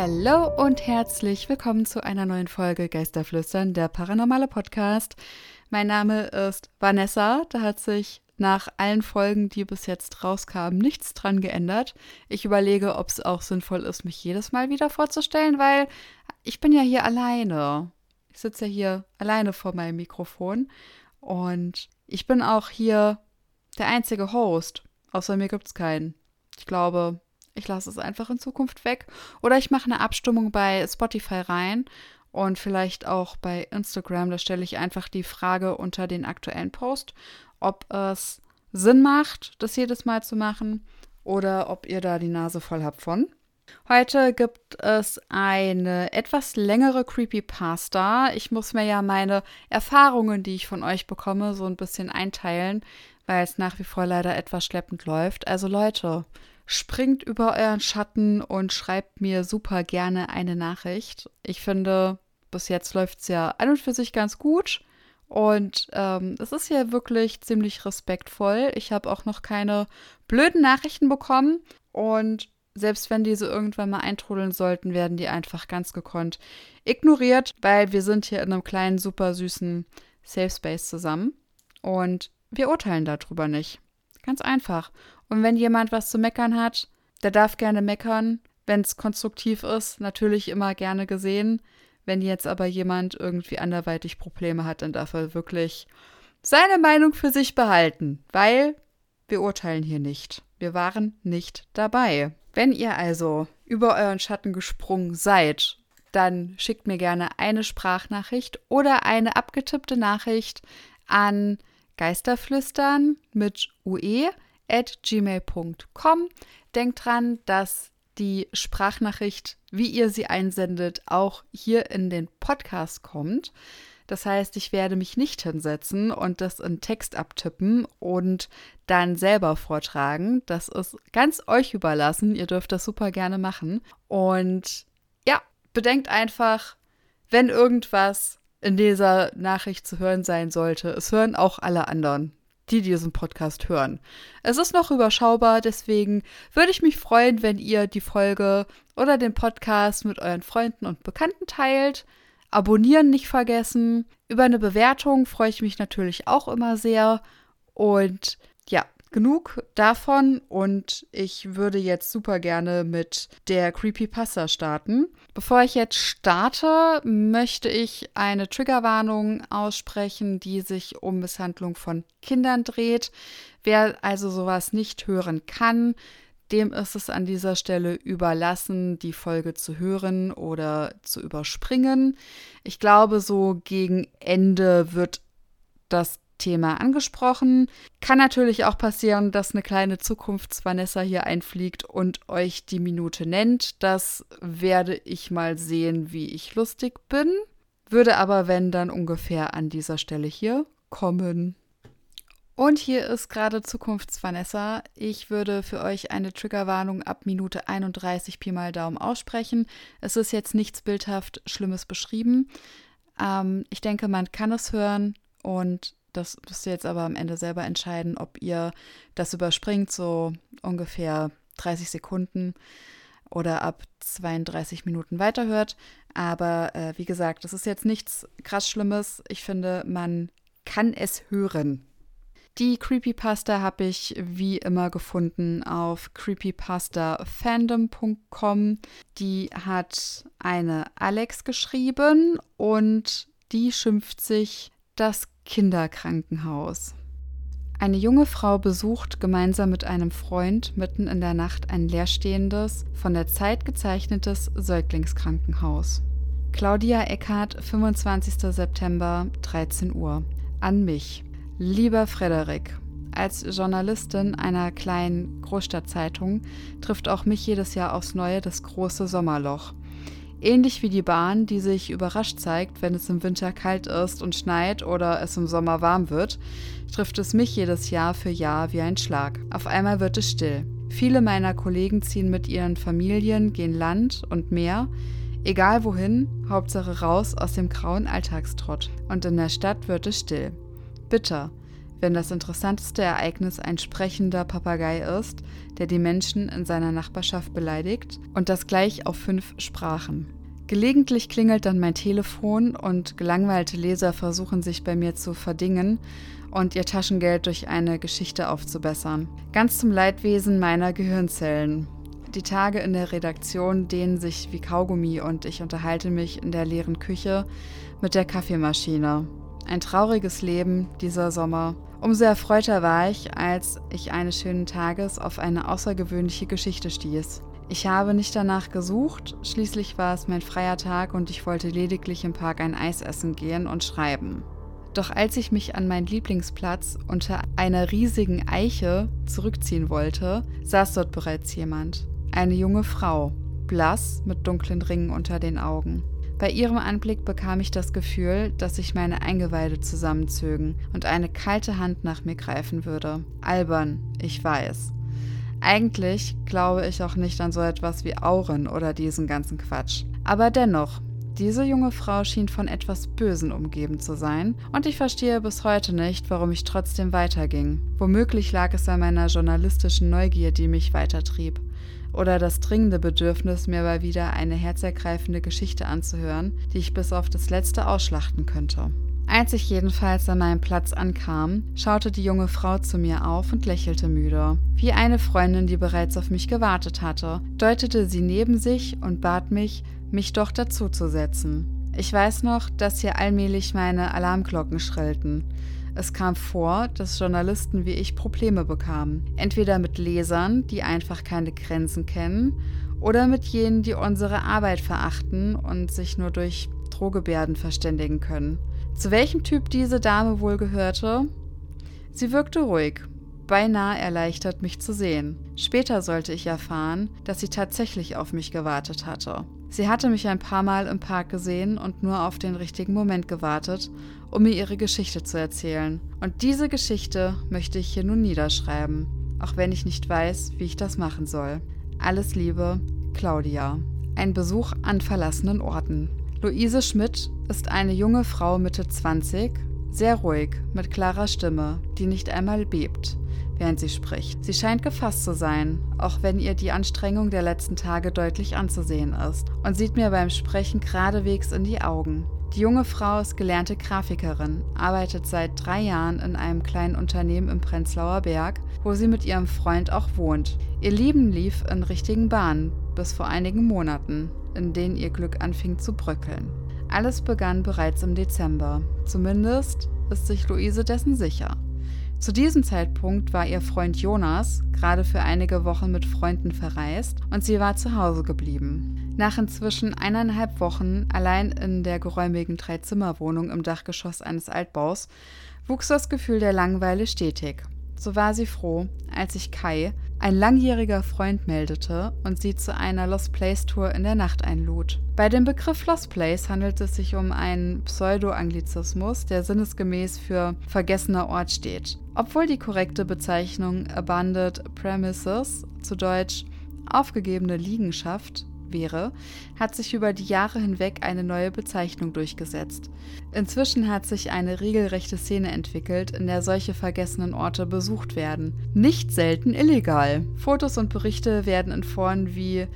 Hallo und herzlich willkommen zu einer neuen Folge Geisterflüstern, der paranormale Podcast. Mein Name ist Vanessa, da hat sich nach allen Folgen, die bis jetzt rauskamen, nichts dran geändert. Ich überlege, ob es auch sinnvoll ist, mich jedes Mal wieder vorzustellen, weil ich bin ja hier alleine. Ich sitze ja hier alleine vor meinem Mikrofon und ich bin auch hier der einzige Host. Außer mir gibt es keinen. Ich glaube, ich lasse es einfach in Zukunft weg. Oder ich mache eine Abstimmung bei Spotify rein und vielleicht auch bei Instagram. Da stelle ich einfach die Frage unter den aktuellen Post, ob es Sinn macht, das jedes Mal zu machen oder ob ihr da die Nase voll habt von. Heute gibt es eine etwas längere Creepypasta. Ich muss mir ja meine Erfahrungen, die ich von euch bekomme, so ein bisschen einteilen, weil es nach wie vor leider etwas schleppend läuft. Also Leute, springt über euren Schatten und schreibt mir super gerne eine Nachricht. Ich finde, bis jetzt läuft es ja an und für sich ganz gut. Und es ist ja wirklich ziemlich respektvoll. Ich habe auch noch keine blöden Nachrichten bekommen. Und selbst wenn diese irgendwann mal eintrudeln sollten, werden die einfach ganz gekonnt ignoriert, weil wir sind hier in einem kleinen, super süßen Safe Space zusammen. Und wir urteilen darüber nicht. Ganz einfach. Und wenn jemand was zu meckern hat, der darf gerne meckern. Wenn es konstruktiv ist, natürlich immer gerne gesehen. Wenn jetzt aber jemand irgendwie anderweitig Probleme hat, dann darf er wirklich seine Meinung für sich behalten. Weil wir urteilen hier nicht. Wir waren nicht dabei. Wenn ihr also über euren Schatten gesprungen seid, dann schickt mir gerne eine Sprachnachricht oder eine abgetippte Nachricht an geisterflüstern mit ue@gmail.com. Denkt dran, dass die Sprachnachricht, wie ihr sie einsendet, auch hier in den Podcast kommt. Das heißt, ich werde mich nicht hinsetzen und das in Text abtippen und dann selber vortragen. Das ist ganz euch überlassen. Ihr dürft das super gerne machen. Und ja, bedenkt einfach, wenn irgendwas in dieser Nachricht zu hören sein sollte, es hören auch alle anderen, die diesen Podcast hören. Es ist noch überschaubar, deswegen würde ich mich freuen, wenn ihr die Folge oder den Podcast mit euren Freunden und Bekannten teilt. Abonnieren nicht vergessen. Über eine Bewertung freue ich mich natürlich auch immer sehr. Und ja, genug davon. Und ich würde jetzt super gerne mit der Creepypasta starten. Bevor ich jetzt starte, möchte ich eine Triggerwarnung aussprechen, die sich um Misshandlung von Kindern dreht. Wer also sowas nicht hören kann, dem ist es an dieser Stelle überlassen, die Folge zu hören oder zu überspringen. Ich glaube, so gegen Ende wird das Thema angesprochen. Kann natürlich auch passieren, dass eine kleine Zukunfts-Vanessa hier einfliegt und euch die Minute nennt. Das werde ich mal sehen, wie ich lustig bin. Würde aber, wenn, dann ungefähr an dieser Stelle hier kommen. Und hier ist gerade Zukunfts-Vanessa. Ich würde für euch eine Triggerwarnung ab Minute 31 Pi mal Daumen aussprechen. Es ist jetzt nichts bildhaft Schlimmes beschrieben. Ich denke, man kann es hören und das müsst ihr jetzt aber am Ende selber entscheiden, ob ihr das überspringt, so ungefähr 30 Sekunden oder ab 32 Minuten weiterhört. Aber wie gesagt, das ist jetzt nichts krass Schlimmes. Ich finde, man kann es hören. Die Creepypasta habe ich wie immer gefunden auf creepypastafandom.com. Die hat eine Alex geschrieben und die schimpft sich das Kinderkrankenhaus. Eine junge Frau besucht gemeinsam mit einem Freund mitten in der Nacht ein leerstehendes, von der Zeit gezeichnetes Säuglingskrankenhaus. Claudia Eckhardt, 25. September, 13 Uhr. An mich. Lieber Frederik, als Journalistin einer kleinen Großstadtzeitung trifft auch mich jedes Jahr aufs Neue das große Sommerloch. Ähnlich wie die Bahn, die sich überrascht zeigt, wenn es im Winter kalt ist und schneit oder es im Sommer warm wird, trifft es mich jedes Jahr für Jahr wie ein Schlag. Auf einmal wird es still. Viele meiner Kollegen ziehen mit ihren Familien, gehen Land und Meer, egal wohin, Hauptsache raus aus dem grauen Alltagstrott. Und in der Stadt wird es still. Bitter, wenn das interessanteste Ereignis ein sprechender Papagei ist, der die Menschen in seiner Nachbarschaft beleidigt und das gleich auf 5 Sprachen. Gelegentlich klingelt dann mein Telefon und gelangweilte Leser versuchen sich bei mir zu verdingen und ihr Taschengeld durch eine Geschichte aufzubessern. Ganz zum Leidwesen meiner Gehirnzellen. Die Tage in der Redaktion dehnen sich wie Kaugummi und ich unterhalte mich in der leeren Küche mit der Kaffeemaschine. Ein trauriges Leben dieser Sommer. Umso erfreuter war ich, als ich eines schönen Tages auf eine außergewöhnliche Geschichte stieß. Ich habe nicht danach gesucht, schließlich war es mein freier Tag und ich wollte lediglich im Park ein Eis essen gehen und schreiben. Doch als ich mich an meinen Lieblingsplatz unter einer riesigen Eiche zurückziehen wollte, saß dort bereits jemand. Eine junge Frau, blass mit dunklen Ringen unter den Augen. Bei ihrem Anblick bekam ich das Gefühl, dass sich meine Eingeweide zusammenzögen und eine kalte Hand nach mir greifen würde. Albern, ich weiß. Eigentlich glaube ich auch nicht an so etwas wie Auren oder diesen ganzen Quatsch. Aber dennoch, diese junge Frau schien von etwas Bösen umgeben zu sein und ich verstehe bis heute nicht, warum ich trotzdem weiterging. Womöglich lag es an meiner journalistischen Neugier, die mich weitertrieb. Oder das dringende Bedürfnis, mir mal wieder eine herzergreifende Geschichte anzuhören, die ich bis auf das Letzte ausschlachten könnte. Als ich jedenfalls an meinem Platz ankam, schaute die junge Frau zu mir auf und lächelte müde. Wie eine Freundin, die bereits auf mich gewartet hatte, deutete sie neben sich und bat mich doch dazuzusetzen. Ich weiß noch, dass hier allmählich meine Alarmglocken schrillten. Es kam vor, dass Journalisten wie ich Probleme bekamen. Entweder mit Lesern, die einfach keine Grenzen kennen, oder mit jenen, die unsere Arbeit verachten und sich nur durch Drohgebärden verständigen können. Zu welchem Typ diese Dame wohl gehörte? Sie wirkte ruhig, beinahe erleichtert, mich zu sehen. Später sollte ich erfahren, dass sie tatsächlich auf mich gewartet hatte. Sie hatte mich ein paar Mal im Park gesehen und nur auf den richtigen Moment gewartet, um mir ihre Geschichte zu erzählen. Und diese Geschichte möchte ich hier nun niederschreiben, auch wenn ich nicht weiß, wie ich das machen soll. Alles Liebe, Claudia. Ein Besuch an verlassenen Orten. Luise Schmidt ist eine junge Frau Mitte 20, sehr ruhig, mit klarer Stimme, die nicht einmal bebt, während sie spricht. Sie scheint gefasst zu sein, auch wenn ihr die Anstrengung der letzten Tage deutlich anzusehen ist, und sieht mir beim Sprechen geradewegs in die Augen. Die junge Frau ist gelernte Grafikerin, arbeitet seit 3 Jahren in einem kleinen Unternehmen im Prenzlauer Berg, wo sie mit ihrem Freund auch wohnt. Ihr Leben lief in richtigen Bahnen, bis vor einigen Monaten, in denen ihr Glück anfing zu bröckeln. Alles begann bereits im Dezember. Zumindest ist sich Luise dessen sicher. Zu diesem Zeitpunkt war ihr Freund Jonas gerade für einige Wochen mit Freunden verreist und sie war zu Hause geblieben. Nach inzwischen 1,5 Wochen allein in der geräumigen 3-Zimmer-Wohnung im Dachgeschoss eines Altbaus wuchs das Gefühl der Langeweile stetig. So war sie froh, als sich Kai, ein langjähriger Freund, meldete und sie zu einer Lost Place-Tour in der Nacht einlud. Bei dem Begriff Lost Place handelt es sich um einen Pseudo-Anglizismus, der sinnesgemäß für vergessener Ort steht. Obwohl die korrekte Bezeichnung Abandoned Premises, zu Deutsch aufgegebene Liegenschaft, wäre, hat sich über die Jahre hinweg eine neue Bezeichnung durchgesetzt. Inzwischen hat sich eine regelrechte Szene entwickelt, in der solche vergessenen Orte besucht werden. Nicht selten illegal. Fotos und Berichte werden in Foren wie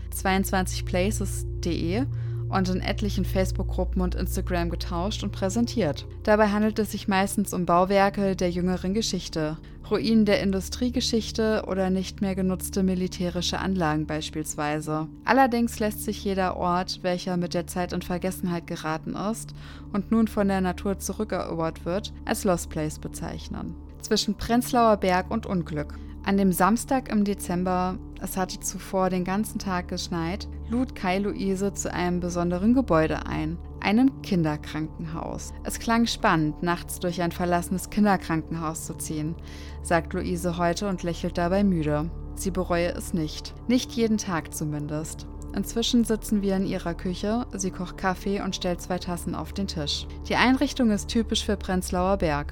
22places.de und in etlichen Facebook-Gruppen und Instagram getauscht und präsentiert. Dabei handelt es sich meistens um Bauwerke der jüngeren Geschichte, Ruinen der Industriegeschichte oder nicht mehr genutzte militärische Anlagen beispielsweise. Allerdings lässt sich jeder Ort, welcher mit der Zeit in Vergessenheit geraten ist und nun von der Natur zurückerobert wird, als Lost Place bezeichnen. Zwischen Prenzlauer Berg und Unglück. An dem Samstag im Dezember, es hatte zuvor den ganzen Tag geschneit, lud Kai Luise zu einem besonderen Gebäude ein, einem Kinderkrankenhaus. Es klang spannend, nachts durch ein verlassenes Kinderkrankenhaus zu ziehen, sagt Luise heute und lächelt dabei müde. Sie bereue es nicht. Nicht jeden Tag zumindest. Inzwischen sitzen wir in ihrer Küche, sie kocht Kaffee und stellt 2 Tassen auf den Tisch. Die Einrichtung ist typisch für Prenzlauer Berg.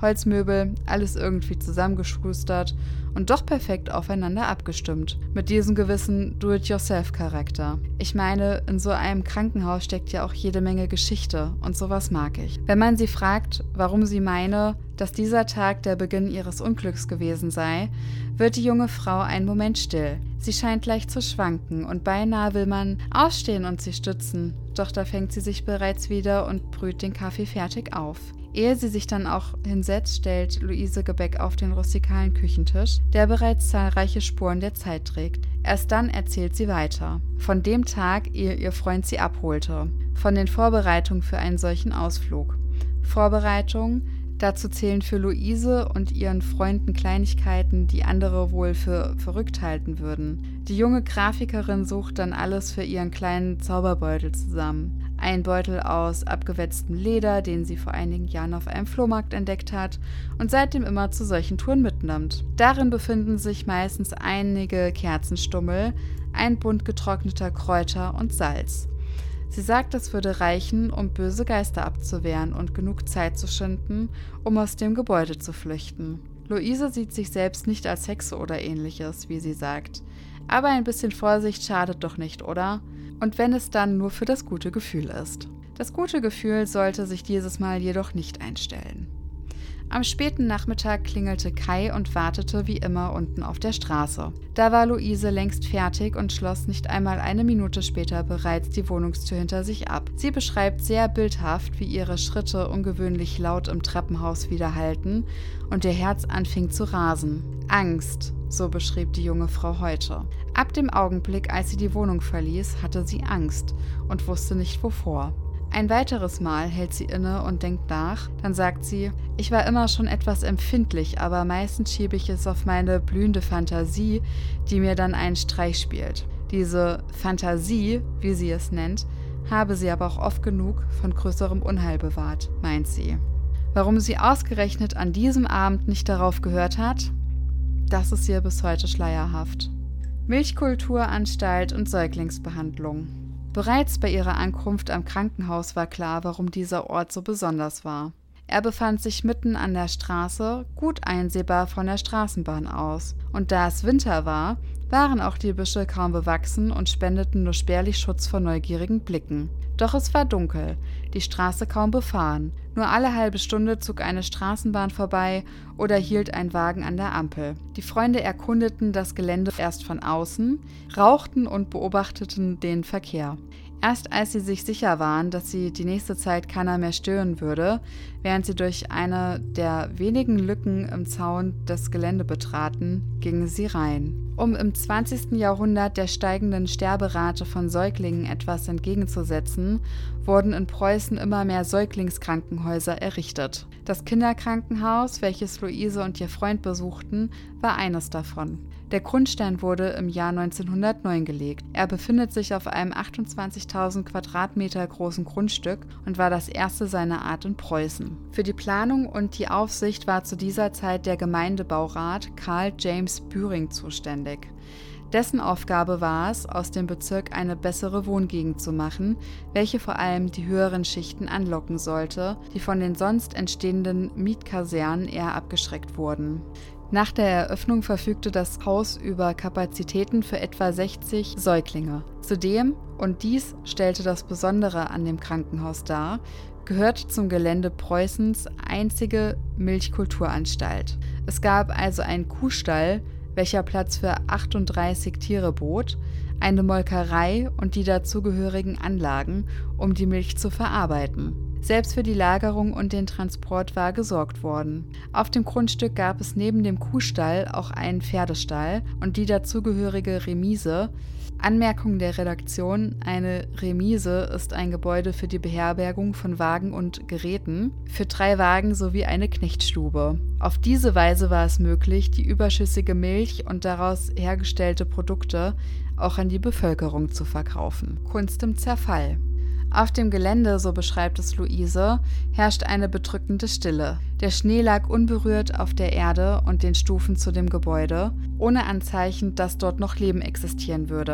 Holzmöbel, alles irgendwie zusammengeschustert und doch perfekt aufeinander abgestimmt. Mit diesem gewissen Do-it-yourself-Charakter. Ich meine, in so einem Krankenhaus steckt ja auch jede Menge Geschichte und sowas mag ich. Wenn man sie fragt, warum sie meine, dass dieser Tag der Beginn ihres Unglücks gewesen sei, wird die junge Frau einen Moment still. Sie scheint leicht zu schwanken und beinahe will man aufstehen und sie stützen. Doch da fängt sie sich bereits wieder und brüht den Kaffee fertig auf. Ehe sie sich dann auch hinsetzt, stellt Luise Gebäck auf den rustikalen Küchentisch, der bereits zahlreiche Spuren der Zeit trägt. Erst dann erzählt sie weiter. Von dem Tag, ehe ihr Freund sie abholte. Von den Vorbereitungen für einen solchen Ausflug. Vorbereitungen, dazu zählen für Luise und ihren Freunden Kleinigkeiten, die andere wohl für verrückt halten würden. Die junge Grafikerin sucht dann alles für ihren kleinen Zauberbeutel zusammen. Ein Beutel aus abgewetztem Leder, den sie vor einigen Jahren auf einem Flohmarkt entdeckt hat und seitdem immer zu solchen Touren mitnimmt. Darin befinden sich meistens einige Kerzenstummel, ein Bund getrockneter Kräuter und Salz. Sie sagt, es würde reichen, um böse Geister abzuwehren und genug Zeit zu schinden, um aus dem Gebäude zu flüchten. Luise sieht sich selbst nicht als Hexe oder ähnliches, wie sie sagt. Aber ein bisschen Vorsicht schadet doch nicht, oder? Und wenn es dann nur für das gute Gefühl ist. Das gute Gefühl sollte sich dieses Mal jedoch nicht einstellen. Am späten Nachmittag klingelte Kai und wartete wie immer unten auf der Straße. Da war Luise längst fertig und schloss nicht einmal eine Minute später bereits die Wohnungstür hinter sich ab. Sie beschreibt sehr bildhaft, wie ihre Schritte ungewöhnlich laut im Treppenhaus widerhallten und ihr Herz anfing zu rasen. Angst, so beschrieb die junge Frau heute. Ab dem Augenblick, als sie die Wohnung verließ, hatte sie Angst und wusste nicht wovor. Ein weiteres Mal hält sie inne und denkt nach, dann sagt sie, ich war immer schon etwas empfindlich, aber meistens schiebe ich es auf meine blühende Fantasie, die mir dann einen Streich spielt. Diese Fantasie, wie sie es nennt, habe sie aber auch oft genug von größerem Unheil bewahrt, meint sie. Warum sie ausgerechnet an diesem Abend nicht darauf gehört hat, das ist ihr bis heute schleierhaft. Milchkulturanstalt und Säuglingsbehandlung. Bereits bei ihrer Ankunft am Krankenhaus war klar, warum dieser Ort so besonders war. Er befand sich mitten an der Straße, gut einsehbar von der Straßenbahn aus. Und da es Winter war, waren auch die Büsche kaum bewachsen und spendeten nur spärlich Schutz vor neugierigen Blicken. Doch es war dunkel, die Straße kaum befahren. Nur alle halbe Stunde zog eine Straßenbahn vorbei oder hielt ein Wagen an der Ampel. Die Freunde erkundeten das Gelände erst von außen, rauchten und beobachteten den Verkehr. Erst als sie sich sicher waren, dass sie die nächste Zeit keiner mehr stören würde, während sie durch eine der wenigen Lücken im Zaun das Gelände betraten, gingen sie rein. Um im 20. Jahrhundert der steigenden Sterberate von Säuglingen etwas entgegenzusetzen, wurden in Preußen immer mehr Säuglingskrankenhäuser errichtet. Das Kinderkrankenhaus, welches Luise und ihr Freund besuchten, war eines davon. Der Grundstein wurde im Jahr 1909 gelegt. Er befindet sich auf einem 28.000 Quadratmeter großen Grundstück und war das erste seiner Art in Preußen. Für die Planung und die Aufsicht war zu dieser Zeit der Gemeindebaurat Karl James Bühring zuständig. Dessen Aufgabe war es, aus dem Bezirk eine bessere Wohngegend zu machen, welche vor allem die höheren Schichten anlocken sollte, die von den sonst entstehenden Mietkasernen eher abgeschreckt wurden. Nach der Eröffnung verfügte das Haus über Kapazitäten für etwa 60 Säuglinge. Zudem, und dies stellte das Besondere an dem Krankenhaus dar, gehört zum Gelände Preußens einzige Milchkulturanstalt. Es gab also einen Kuhstall, welcher Platz für 38 Tiere bot, eine Molkerei und die dazugehörigen Anlagen, um die Milch zu verarbeiten. Selbst für die Lagerung und den Transport war gesorgt worden. Auf dem Grundstück gab es neben dem Kuhstall auch einen Pferdestall und die dazugehörige Remise. Anmerkung der Redaktion: Eine Remise ist ein Gebäude für die Beherbergung von Wagen und Geräten, für 3 Wagen sowie eine Knechtstube. Auf diese Weise war es möglich, die überschüssige Milch und daraus hergestellte Produkte auch an die Bevölkerung zu verkaufen. Kunst im Zerfall. Auf dem Gelände, so beschreibt es Luise, herrscht eine bedrückende Stille. Der Schnee lag unberührt auf der Erde und den Stufen zu dem Gebäude, ohne Anzeichen, dass dort noch Leben existieren würde.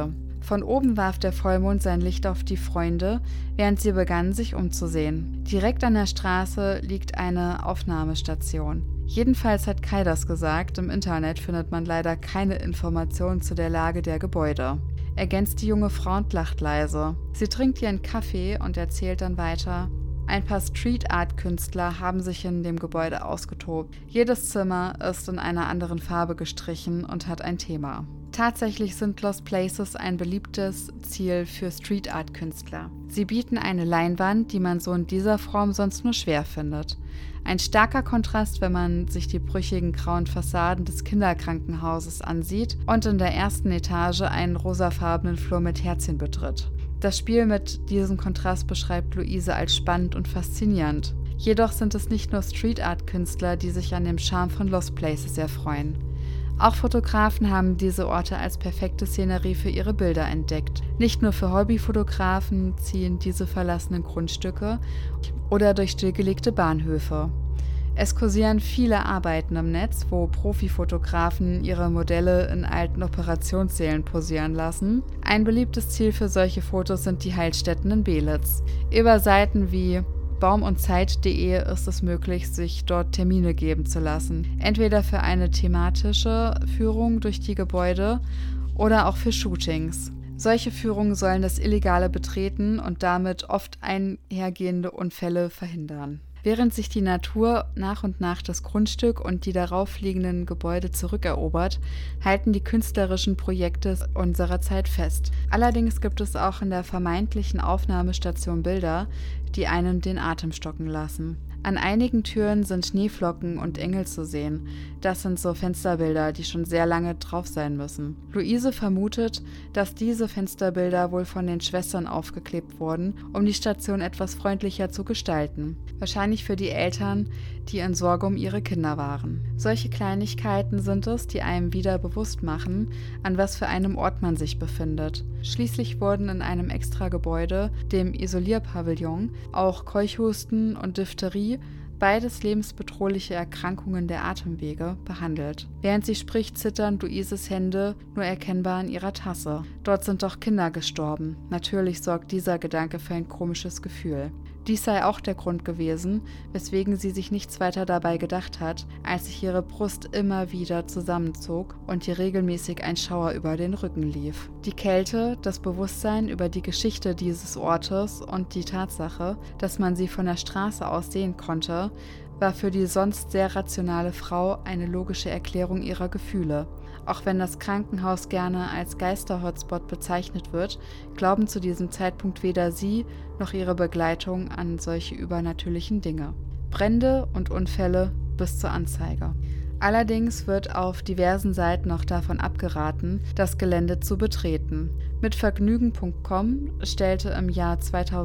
Von oben warf der Vollmond sein Licht auf die Freunde, während sie begannen, sich umzusehen. Direkt an der Straße liegt eine Aufnahmestation. Jedenfalls hat Kai das gesagt, im Internet findet man leider keine Informationen zu der Lage der Gebäude. Ergänzt die junge Frau und lacht leise. Sie trinkt ihren Kaffee und erzählt dann weiter: Ein paar Street-Art-Künstler haben sich in dem Gebäude ausgetobt. Jedes Zimmer ist in einer anderen Farbe gestrichen und hat ein Thema. Tatsächlich sind Lost Places ein beliebtes Ziel für Street-Art-Künstler. Sie bieten eine Leinwand, die man so in dieser Form sonst nur schwer findet. Ein starker Kontrast, wenn man sich die brüchigen grauen Fassaden des Kinderkrankenhauses ansieht und in der ersten Etage einen rosafarbenen Flur mit Herzchen betritt. Das Spiel mit diesem Kontrast beschreibt Luise als spannend und faszinierend. Jedoch sind es nicht nur Street-Art-Künstler, die sich an dem Charme von Lost Places erfreuen. Auch Fotografen haben diese Orte als perfekte Szenerie für ihre Bilder entdeckt. Nicht nur für Hobbyfotografen ziehen diese verlassenen Grundstücke oder durch stillgelegte Bahnhöfe. Es kursieren viele Arbeiten im Netz, wo Profifotografen ihre Modelle in alten Operationssälen posieren lassen. Ein beliebtes Ziel für solche Fotos sind die Heilstätten in Belitz. Über Seiten wie baumundzeit.de ist es möglich, sich dort Termine geben zu lassen. Entweder für eine thematische Führung durch die Gebäude oder auch für Shootings. Solche Führungen sollen das illegale Betreten und damit oft einhergehende Unfälle verhindern. Während sich die Natur nach und nach das Grundstück und die darauf liegenden Gebäude zurückerobert, halten die künstlerischen Projekte unserer Zeit fest. Allerdings gibt es auch in der vermeintlichen Aufnahmestation Bilder, die einen den Atem stocken lassen. An einigen Türen sind Schneeflocken und Engel zu sehen. Das sind so Fensterbilder, die schon sehr lange drauf sein müssen. Luise vermutet, dass diese Fensterbilder wohl von den Schwestern aufgeklebt wurden, um die Station etwas freundlicher zu gestalten. Wahrscheinlich für die Eltern, die in Sorge um ihre Kinder waren. Solche Kleinigkeiten sind es, die einem wieder bewusst machen, an was für einem Ort man sich befindet. Schließlich wurden in einem Extragebäude, dem Isolierpavillon, auch Keuchhusten und Diphtherie, beides lebensbedrohliche Erkrankungen der Atemwege, behandelt. Während sie spricht, zittern Luises Hände nur erkennbar in ihrer Tasse. Dort sind doch Kinder gestorben. Natürlich sorgt dieser Gedanke für ein komisches Gefühl. Dies sei auch der Grund gewesen, weswegen sie sich nichts weiter dabei gedacht hat, als sich ihre Brust immer wieder zusammenzog und ihr regelmäßig ein Schauer über den Rücken lief. Die Kälte, das Bewusstsein über die Geschichte dieses Ortes und die Tatsache, dass man sie von der Straße aus sehen konnte, war für die sonst sehr rationale Frau eine logische Erklärung ihrer Gefühle. Auch wenn das Krankenhaus gerne als Geister-Hotspot bezeichnet wird, glauben zu diesem Zeitpunkt weder sie noch ihre Begleitung an solche übernatürlichen Dinge. Brände und Unfälle bis zur Anzeige. Allerdings wird auf diversen Seiten noch davon abgeraten, das Gelände zu betreten. Mitvergnügen.com stellte im Jahr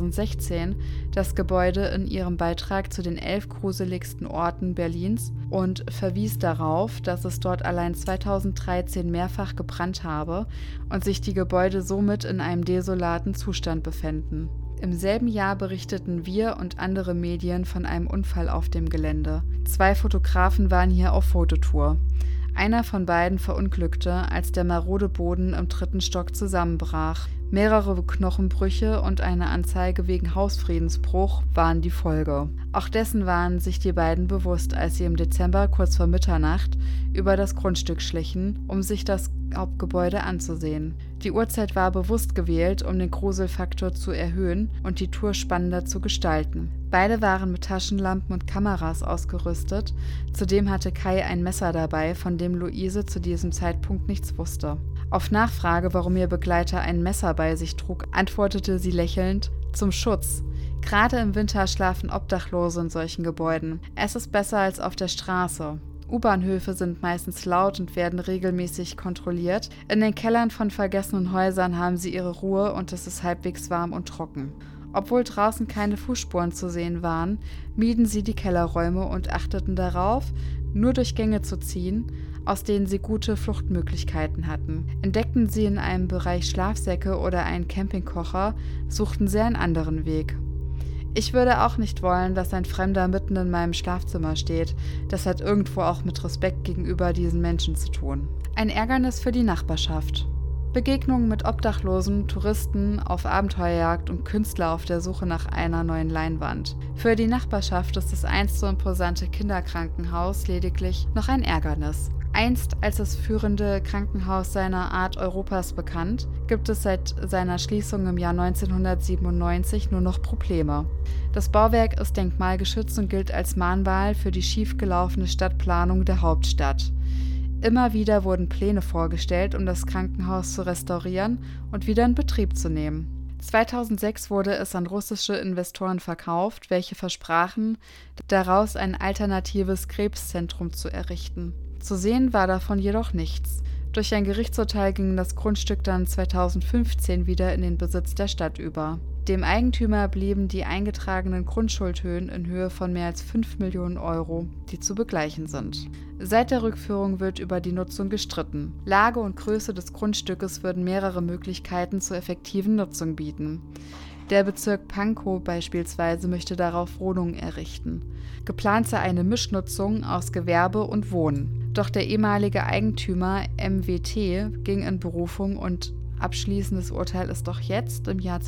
2016 das Gebäude in ihrem Beitrag zu den 11 gruseligsten Orten Berlins und verwies darauf, dass es dort allein 2013 mehrfach gebrannt habe und sich die Gebäude somit in einem desolaten Zustand befänden. Im selben Jahr berichteten wir und andere Medien von einem Unfall auf dem Gelände. 2 Fotografen waren hier auf Fototour. Einer von beiden verunglückte, als der marode Boden im 3. Stock zusammenbrach. Mehrere Knochenbrüche und eine Anzeige wegen Hausfriedensbruch waren die Folge. Auch dessen waren sich die beiden bewusst, als sie im Dezember kurz vor Mitternacht über das Grundstück schlichen, um sich das Hauptgebäude anzusehen. Die Uhrzeit war bewusst gewählt, um den Gruselfaktor zu erhöhen und die Tour spannender zu gestalten. Beide waren mit Taschenlampen und Kameras ausgerüstet. Zudem hatte Kai ein Messer dabei, von dem Luise zu diesem Zeitpunkt nichts wusste. Auf Nachfrage, warum ihr Begleiter ein Messer bei sich trug, antwortete sie lächelnd: Zum Schutz. Gerade im Winter schlafen Obdachlose in solchen Gebäuden. Es ist besser als auf der Straße. U-Bahnhöfe sind meistens laut und werden regelmäßig kontrolliert. In den Kellern von vergessenen Häusern haben sie ihre Ruhe und es ist halbwegs warm und trocken. Obwohl draußen keine Fußspuren zu sehen waren, mieden sie die Kellerräume und achteten darauf, nur durch Gänge zu ziehen, aus denen sie gute Fluchtmöglichkeiten hatten. Entdeckten sie in einem Bereich Schlafsäcke oder einen Campingkocher, suchten sie einen anderen Weg. Ich würde auch nicht wollen, dass ein Fremder mitten in meinem Schlafzimmer steht. Das hat irgendwo auch mit Respekt gegenüber diesen Menschen zu tun. Ein Ärgernis für die Nachbarschaft. Begegnungen mit Obdachlosen, Touristen auf Abenteuerjagd und Künstler auf der Suche nach einer neuen Leinwand. Für die Nachbarschaft ist das einst so imposante Kinderkrankenhaus lediglich noch ein Ärgernis. Einst als das führende Krankenhaus seiner Art Europas bekannt, gibt es seit seiner Schließung im Jahr 1997 nur noch Probleme. Das Bauwerk ist denkmalgeschützt und gilt als Mahnmal für die schiefgelaufene Stadtplanung der Hauptstadt. Immer wieder wurden Pläne vorgestellt, um das Krankenhaus zu restaurieren und wieder in Betrieb zu nehmen. 2006 wurde es an russische Investoren verkauft, welche versprachen, daraus ein alternatives Krebszentrum zu errichten. Zu sehen war davon jedoch nichts. Durch ein Gerichtsurteil ging das Grundstück dann 2015 wieder in den Besitz der Stadt über. Dem Eigentümer blieben die eingetragenen Grundschuldhöhen in Höhe von mehr als 5 Millionen Euro, die zu begleichen sind. Seit der Rückführung wird über die Nutzung gestritten. Lage und Größe des Grundstückes würden mehrere Möglichkeiten zur effektiven Nutzung bieten. Der Bezirk Pankow beispielsweise möchte darauf Wohnungen errichten. Geplant sei eine Mischnutzung aus Gewerbe und Wohnen. Doch der ehemalige Eigentümer MWT ging in Berufung und abschließendes Urteil ist doch jetzt im Jahr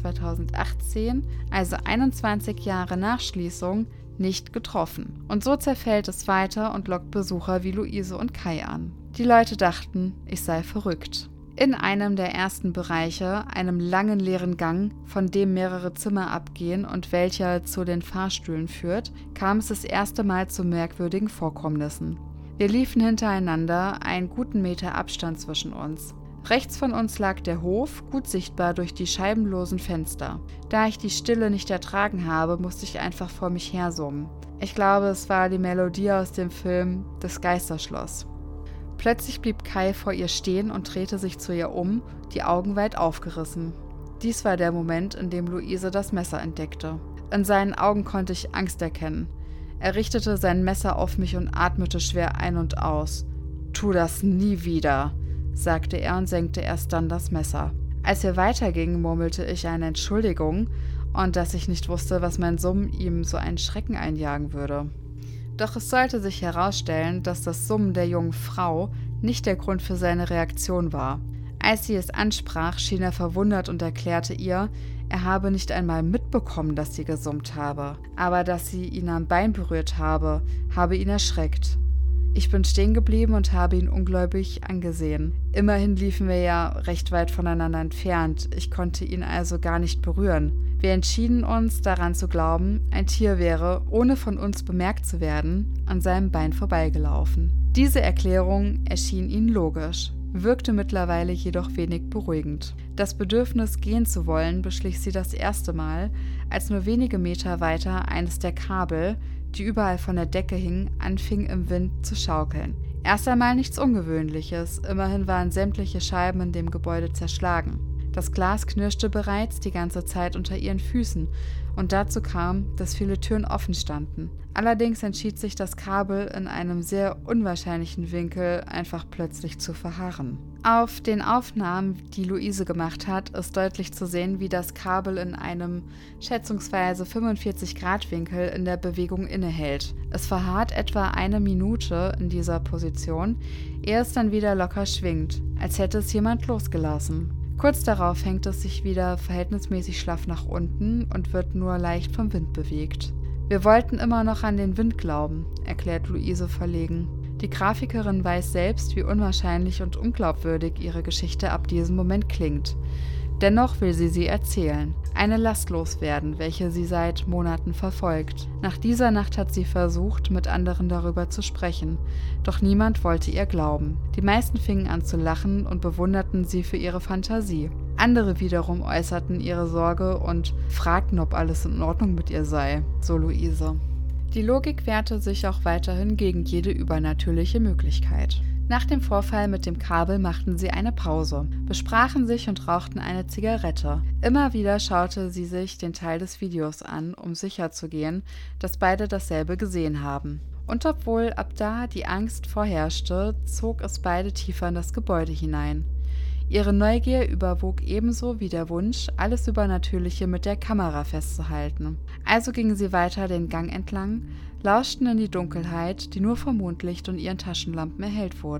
2018, also 21 Jahre nach Schließung, nicht getroffen. Und so zerfällt es weiter und lockt Besucher wie Luise und Kai an. Die Leute dachten, ich sei verrückt. In einem der ersten Bereiche, einem langen leeren Gang, von dem mehrere Zimmer abgehen und welcher zu den Fahrstühlen führt, kam es das erste Mal zu merkwürdigen Vorkommnissen. Wir liefen hintereinander, einen guten Meter Abstand zwischen uns. Rechts von uns lag der Hof, gut sichtbar durch die scheibenlosen Fenster. Da ich die Stille nicht ertragen habe, musste ich einfach vor mich hersummen. Ich glaube, es war die Melodie aus dem Film Das Geisterschloss. Plötzlich blieb Kai vor ihr stehen und drehte sich zu ihr um, die Augen weit aufgerissen. Dies war der Moment, in dem Luise das Messer entdeckte. In seinen Augen konnte ich Angst erkennen. Er richtete sein Messer auf mich und atmete schwer ein und aus. »Tu das nie wieder«, sagte er und senkte erst dann das Messer. Als wir weitergingen, murmelte ich eine Entschuldigung und dass ich nicht wusste, was mein Summen ihm so einen Schrecken einjagen würde. Doch es sollte sich herausstellen, dass das Summen der jungen Frau nicht der Grund für seine Reaktion war. Als sie es ansprach, schien er verwundert und erklärte ihr, er habe nicht einmal mitbekommen, dass sie gesummt habe, aber dass sie ihn am Bein berührt habe ihn erschreckt. Ich bin stehen geblieben und habe ihn ungläubig angesehen. Immerhin liefen wir ja recht weit voneinander entfernt, ich konnte ihn also gar nicht berühren. Wir entschieden uns, daran zu glauben, ein Tier wäre, ohne von uns bemerkt zu werden, an seinem Bein vorbeigelaufen. Diese Erklärung erschien ihnen logisch, wirkte mittlerweile jedoch wenig beruhigend. Das Bedürfnis, gehen zu wollen, beschlich sie das erste Mal, als nur wenige Meter weiter eines der Kabel, die überall von der Decke hingen, anfing im Wind zu schaukeln. Erst einmal nichts Ungewöhnliches, immerhin waren sämtliche Scheiben in dem Gebäude zerschlagen. Das Glas knirschte bereits die ganze Zeit unter ihren Füßen und dazu kam, dass viele Türen offen standen. Allerdings entschied sich das Kabel in einem sehr unwahrscheinlichen Winkel einfach plötzlich zu verharren. Auf den Aufnahmen, die Luise gemacht hat, ist deutlich zu sehen, wie das Kabel in einem schätzungsweise 45-Grad-Winkel in der Bewegung innehält. Es verharrt etwa 1 Minute in dieser Position, ehe es dann wieder locker schwingt, als hätte es jemand losgelassen. Kurz darauf hängt es sich wieder verhältnismäßig schlaff nach unten und wird nur leicht vom Wind bewegt. Wir wollten immer noch an den Wind glauben, erklärt Luise verlegen. Die Grafikerin weiß selbst, wie unwahrscheinlich und unglaubwürdig ihre Geschichte ab diesem Moment klingt. Dennoch will sie erzählen. Eine Last loswerden, welche sie seit Monaten verfolgt. Nach dieser Nacht hat sie versucht, mit anderen darüber zu sprechen. Doch niemand wollte ihr glauben. Die meisten fingen an zu lachen und bewunderten sie für ihre Fantasie. Andere wiederum äußerten ihre Sorge und fragten, ob alles in Ordnung mit ihr sei, so Luise. Die Logik wehrte sich auch weiterhin gegen jede übernatürliche Möglichkeit. Nach dem Vorfall mit dem Kabel machten sie eine Pause, besprachen sich und rauchten eine Zigarette. Immer wieder schaute sie sich den Teil des Videos an, um sicherzugehen, dass beide dasselbe gesehen haben. Und obwohl ab da die Angst vorherrschte, zog es beide tiefer in das Gebäude hinein. Ihre Neugier überwog ebenso wie der Wunsch, alles Übernatürliche mit der Kamera festzuhalten. Also gingen sie weiter den Gang entlang, lauschten in die Dunkelheit, die nur vom Mondlicht und ihren Taschenlampen erhellt wurde.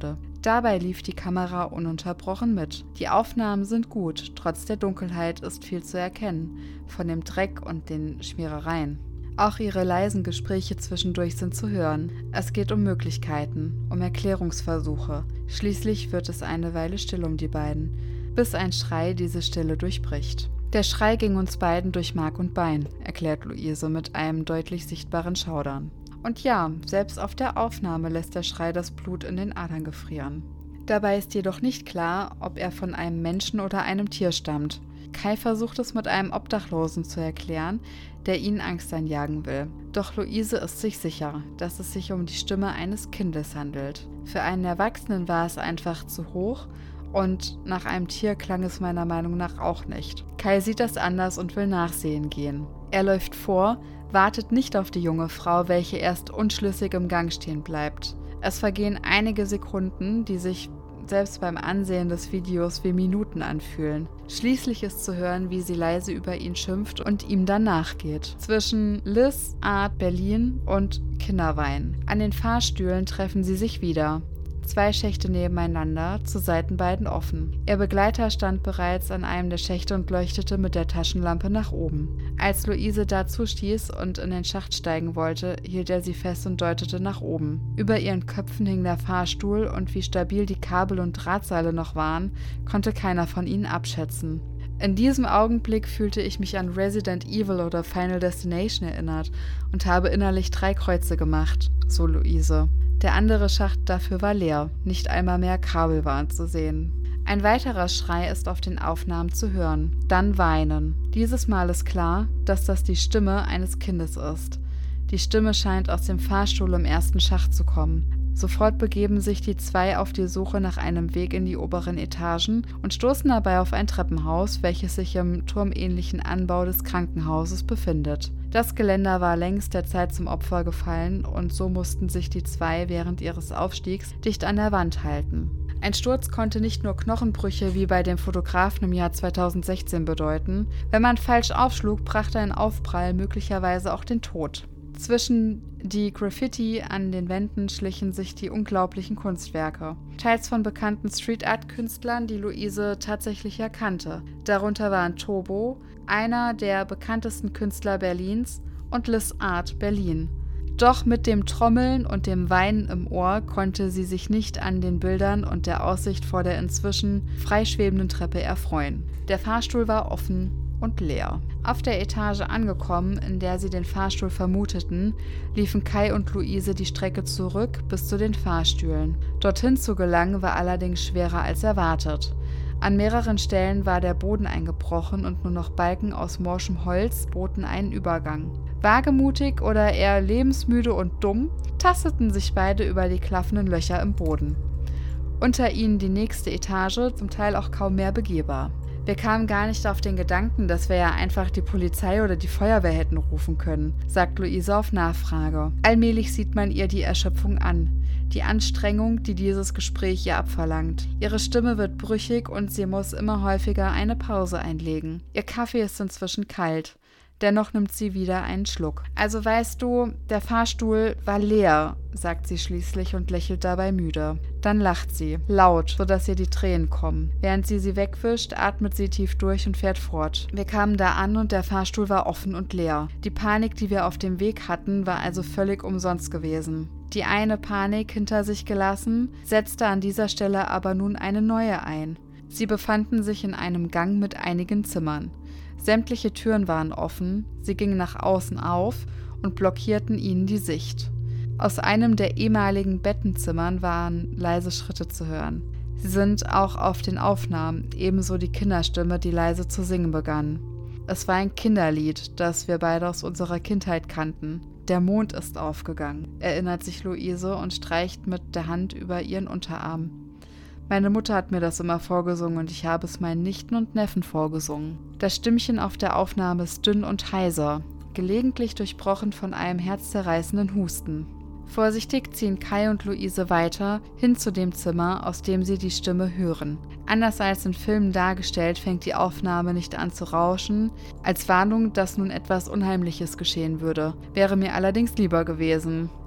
Dabei lief die Kamera ununterbrochen mit. Die Aufnahmen sind gut, trotz der Dunkelheit ist viel zu erkennen, von dem Dreck und den Schmierereien. Auch ihre leisen Gespräche zwischendurch sind zu hören. Es geht um Möglichkeiten, um Erklärungsversuche. Schließlich wird es eine Weile still um die beiden, bis ein Schrei diese Stille durchbricht. Der Schrei ging uns beiden durch Mark und Bein, erklärt Luise mit einem deutlich sichtbaren Schaudern. Und ja, selbst auf der Aufnahme lässt der Schrei das Blut in den Adern gefrieren. Dabei ist jedoch nicht klar, ob er von einem Menschen oder einem Tier stammt. Kai versucht es mit einem Obdachlosen zu erklären, der ihnen Angst einjagen will. Doch Luise ist sich sicher, dass es sich um die Stimme eines Kindes handelt. Für einen Erwachsenen war es einfach zu hoch und nach einem Tier klang es meiner Meinung nach auch nicht. Kai sieht das anders und will nachsehen gehen. Er läuft vor, wartet nicht auf die junge Frau, welche erst unschlüssig im Gang stehen bleibt. Es vergehen einige Sekunden, die sich selbst beim Ansehen des Videos wie Minuten anfühlen. Schließlich ist zu hören, wie sie leise über ihn schimpft und ihm dann nachgeht. Zwischen Liz, Art, Berlin und Kinderwein. An den Fahrstühlen treffen sie sich wieder. 2 Schächte nebeneinander, zu Seiten beiden offen. Ihr Begleiter stand bereits an einem der Schächte und leuchtete mit der Taschenlampe nach oben. Als Luise dazu stieß und in den Schacht steigen wollte, hielt er sie fest und deutete nach oben. Über ihren Köpfen hing der Fahrstuhl und wie stabil die Kabel und Drahtseile noch waren, konnte keiner von ihnen abschätzen. In diesem Augenblick fühlte ich mich an Resident Evil oder Final Destination erinnert und habe innerlich 3 Kreuze gemacht, so Luise. Der andere Schacht dafür war leer, nicht einmal mehr Kabel waren zu sehen. Ein weiterer Schrei ist auf den Aufnahmen zu hören, dann Weinen. Dieses Mal ist klar, dass das die Stimme eines Kindes ist. Die Stimme scheint aus dem Fahrstuhl im ersten Schacht zu kommen. Sofort begeben sich die 2 auf die Suche nach einem Weg in die oberen Etagen und stoßen dabei auf ein Treppenhaus, welches sich im turmähnlichen Anbau des Krankenhauses befindet. Das Geländer war längst der Zeit zum Opfer gefallen und so mussten sich die 2 während ihres Aufstiegs dicht an der Wand halten. Ein Sturz konnte nicht nur Knochenbrüche wie bei dem Fotografen im Jahr 2016 bedeuten. Wenn man falsch aufschlug, brachte ein Aufprall möglicherweise auch den Tod. Zwischen die Graffiti an den Wänden schlichen sich die unglaublichen Kunstwerke, teils von bekannten Street-Art-Künstlern, die Luise tatsächlich erkannte. Darunter waren Tobo, einer der bekanntesten Künstler Berlins, und Liz Art Berlin. Doch mit dem Trommeln und dem Weinen im Ohr konnte sie sich nicht an den Bildern und der Aussicht vor der inzwischen freischwebenden Treppe erfreuen. Der Fahrstuhl war offen und leer. Auf der Etage angekommen, in der sie den Fahrstuhl vermuteten, liefen Kai und Luise die Strecke zurück bis zu den Fahrstühlen. Dorthin zu gelangen war allerdings schwerer als erwartet. An mehreren Stellen war der Boden eingebrochen und nur noch Balken aus morschem Holz boten einen Übergang. Wagemutig oder eher lebensmüde und dumm tasteten sich beide über die klaffenden Löcher im Boden. Unter ihnen die nächste Etage, zum Teil auch kaum mehr begehbar. Wir kamen gar nicht auf den Gedanken, dass wir ja einfach die Polizei oder die Feuerwehr hätten rufen können, sagt Luise auf Nachfrage. Allmählich sieht man ihr die Erschöpfung an, die Anstrengung, die dieses Gespräch ihr abverlangt. Ihre Stimme wird brüchig und sie muss immer häufiger eine Pause einlegen. Ihr Kaffee ist inzwischen kalt. Dennoch nimmt sie wieder einen Schluck. Also weißt du, der Fahrstuhl war leer, sagt sie schließlich und lächelt dabei müde. Dann lacht sie, laut, sodass ihr die Tränen kommen. Während sie wegwischt, atmet sie tief durch und fährt fort. Wir kamen da an und der Fahrstuhl war offen und leer. Die Panik, die wir auf dem Weg hatten, war also völlig umsonst gewesen. Die eine Panik hinter sich gelassen, setzte an dieser Stelle aber nun eine neue ein. Sie befanden sich in einem Gang mit einigen Zimmern. Sämtliche Türen waren offen, sie gingen nach außen auf und blockierten ihnen die Sicht. Aus einem der ehemaligen Bettenzimmern waren leise Schritte zu hören. Sie sind auch auf den Aufnahmen, ebenso die Kinderstimme, die leise zu singen begann. Es war ein Kinderlied, das wir beide aus unserer Kindheit kannten. Der Mond ist aufgegangen, erinnert sich Luise und streicht mit der Hand über ihren Unterarm. Meine Mutter hat mir das immer vorgesungen und ich habe es meinen Nichten und Neffen vorgesungen. Das Stimmchen auf der Aufnahme ist dünn und heiser, gelegentlich durchbrochen von einem herzzerreißenden Husten. Vorsichtig ziehen Kai und Luise weiter hin zu dem Zimmer, aus dem sie die Stimme hören. Anders als in Filmen dargestellt, fängt die Aufnahme nicht an zu rauschen, als Warnung, dass nun etwas Unheimliches geschehen würde. Wäre mir allerdings lieber gewesen.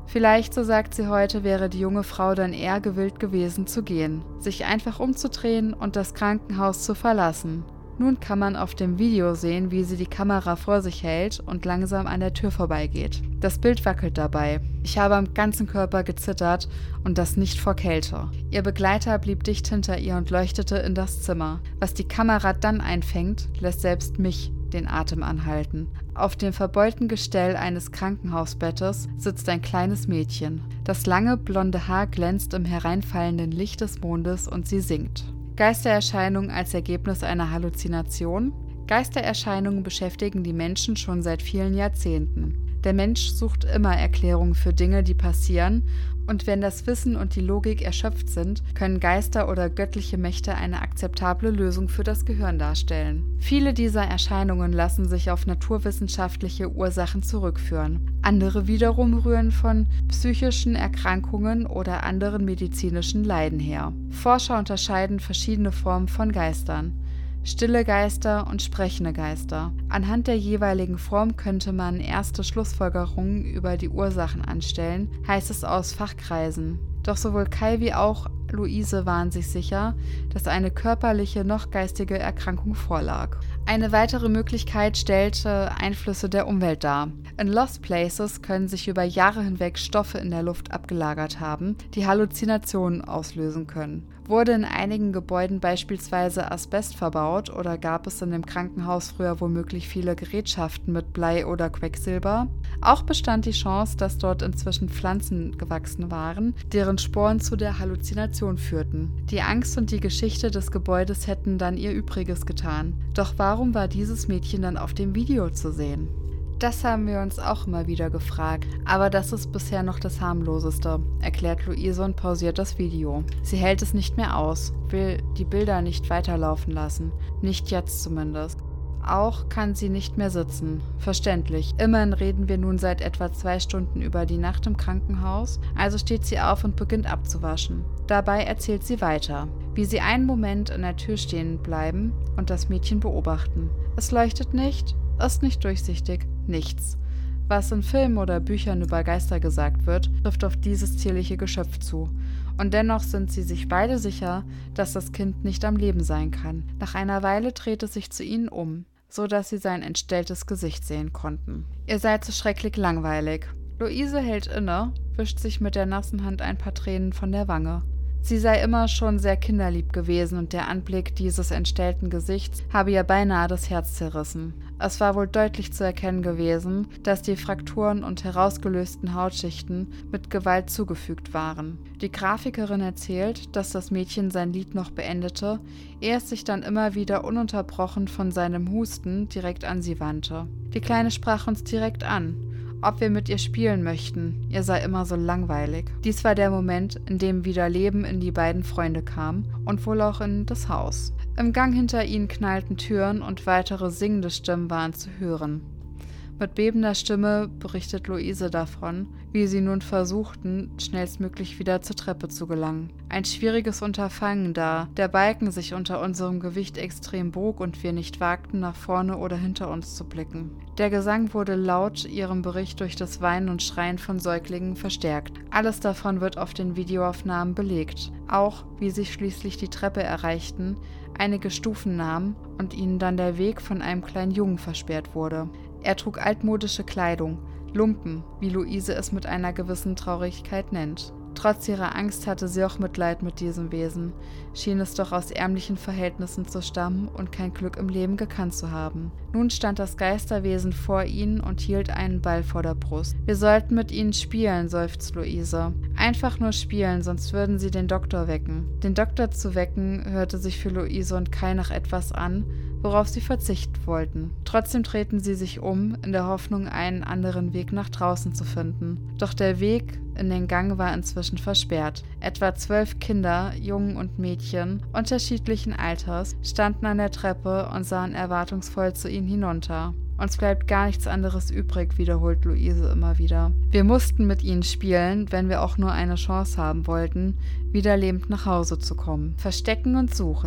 Vielleicht, so sagt sie heute, wäre die junge Frau dann eher gewillt gewesen zu gehen, sich einfach umzudrehen und das Krankenhaus zu verlassen. Nun kann man auf dem Video sehen, wie sie die Kamera vor sich hält und langsam an der Tür vorbeigeht. Das Bild wackelt dabei. Ich habe am ganzen Körper gezittert und das nicht vor Kälte. Ihr Begleiter blieb dicht hinter ihr und leuchtete in das Zimmer. Was die Kamera dann einfängt, lässt selbst mich den Atem anhalten. Auf dem verbeulten Gestell eines Krankenhausbettes sitzt ein kleines Mädchen. Das lange blonde Haar glänzt im hereinfallenden Licht des Mondes und sie singt. Geistererscheinungen als Ergebnis einer Halluzination? Geistererscheinungen beschäftigen die Menschen schon seit vielen Jahrzehnten. Der Mensch sucht immer Erklärungen für Dinge, die passieren, und wenn das Wissen und die Logik erschöpft sind, können Geister oder göttliche Mächte eine akzeptable Lösung für das Gehirn darstellen. Viele dieser Erscheinungen lassen sich auf naturwissenschaftliche Ursachen zurückführen. Andere wiederum rühren von psychischen Erkrankungen oder anderen medizinischen Leiden her. Forscher unterscheiden verschiedene Formen von Geistern: stille Geister und sprechende Geister. Anhand der jeweiligen Form könnte man erste Schlussfolgerungen über die Ursachen anstellen, heißt es aus Fachkreisen. Doch sowohl Kai wie auch Luise waren sich sicher, dass eine körperliche noch geistige Erkrankung vorlag. Eine weitere Möglichkeit stellte Einflüsse der Umwelt dar. In Lost Places können sich über Jahre hinweg Stoffe in der Luft abgelagert haben, die Halluzinationen auslösen können. Wurde in einigen Gebäuden beispielsweise Asbest verbaut oder gab es in dem Krankenhaus früher womöglich viele Gerätschaften mit Blei oder Quecksilber? Auch bestand die Chance, dass dort inzwischen Pflanzen gewachsen waren, deren Sporen zu der Halluzination führten. Die Angst und die Geschichte des Gebäudes hätten dann ihr Übriges getan. Doch warum war dieses Mädchen dann auf dem Video zu sehen? Das haben wir uns auch immer wieder gefragt, aber das ist bisher noch das harmloseste, erklärt Luise und pausiert das Video. Sie hält es nicht mehr aus, will die Bilder nicht weiterlaufen lassen, nicht jetzt zumindest. Auch kann sie nicht mehr sitzen. Verständlich. Immerhin reden wir nun seit etwa 2 Stunden über die Nacht im Krankenhaus, also steht sie auf und beginnt abzuwaschen. Dabei erzählt sie weiter, wie sie einen Moment in der Tür stehen bleiben und das Mädchen beobachten. Es leuchtet nicht, ist nicht durchsichtig, nichts. Was in Filmen oder Büchern über Geister gesagt wird, trifft auf dieses zierliche Geschöpf zu. Und dennoch sind sie sich beide sicher, dass das Kind nicht am Leben sein kann. Nach einer Weile dreht es sich zu ihnen um, so dass sie sein entstelltes Gesicht sehen konnten. Ihr seid so schrecklich langweilig. Luise hält inne, wischt sich mit der nassen Hand ein paar Tränen von der Wange. Sie sei immer schon sehr kinderlieb gewesen und der Anblick dieses entstellten Gesichts habe ihr beinahe das Herz zerrissen. Es war wohl deutlich zu erkennen gewesen, dass die Frakturen und herausgelösten Hautschichten mit Gewalt zugefügt waren. Die Grafikerin erzählt, dass das Mädchen sein Lied noch beendete, ehe es sich dann immer wieder ununterbrochen von seinem Husten direkt an sie wandte. Die Kleine sprach uns direkt an, ob wir mit ihr spielen möchten, ihr sei immer so langweilig. Dies war der Moment, in dem wieder Leben in die beiden Freunde kam und wohl auch in das Haus. Im Gang hinter ihnen knallten Türen und weitere singende Stimmen waren zu hören. Mit bebender Stimme berichtet Luise davon, wie sie nun versuchten, schnellstmöglich wieder zur Treppe zu gelangen. Ein schwieriges Unterfangen, da der Balken sich unter unserem Gewicht extrem bog und wir nicht wagten, nach vorne oder hinter uns zu blicken. Der Gesang wurde laut ihrem Bericht durch das Weinen und Schreien von Säuglingen verstärkt. Alles davon wird auf den Videoaufnahmen belegt. Auch, wie sie schließlich die Treppe erreichten, einige Stufen nahmen und ihnen dann der Weg von einem kleinen Jungen versperrt wurde. Er trug altmodische Kleidung, Lumpen, wie Luise es mit einer gewissen Traurigkeit nennt. Trotz ihrer Angst hatte sie auch Mitleid mit diesem Wesen, schien es doch aus ärmlichen Verhältnissen zu stammen und kein Glück im Leben gekannt zu haben. Nun stand das Geisterwesen vor ihnen und hielt einen Ball vor der Brust. Wir sollten mit ihnen spielen, seufzt Luise. Einfach nur spielen, sonst würden sie den Doktor wecken. Den Doktor zu wecken, hörte sich für Luise und Kai nach etwas an, worauf sie verzichten wollten. Trotzdem drehten sie sich um, in der Hoffnung, einen anderen Weg nach draußen zu finden. Doch der Weg in den Gang war inzwischen versperrt. Etwa 12 Kinder, Jungen und Mädchen, unterschiedlichen Alters, standen an der Treppe und sahen erwartungsvoll zu ihnen hinunter. Uns bleibt gar nichts anderes übrig, wiederholt Luise immer wieder. Wir mussten mit ihnen spielen, wenn wir auch nur eine Chance haben wollten, wieder lebend nach Hause zu kommen. Verstecken und suchen.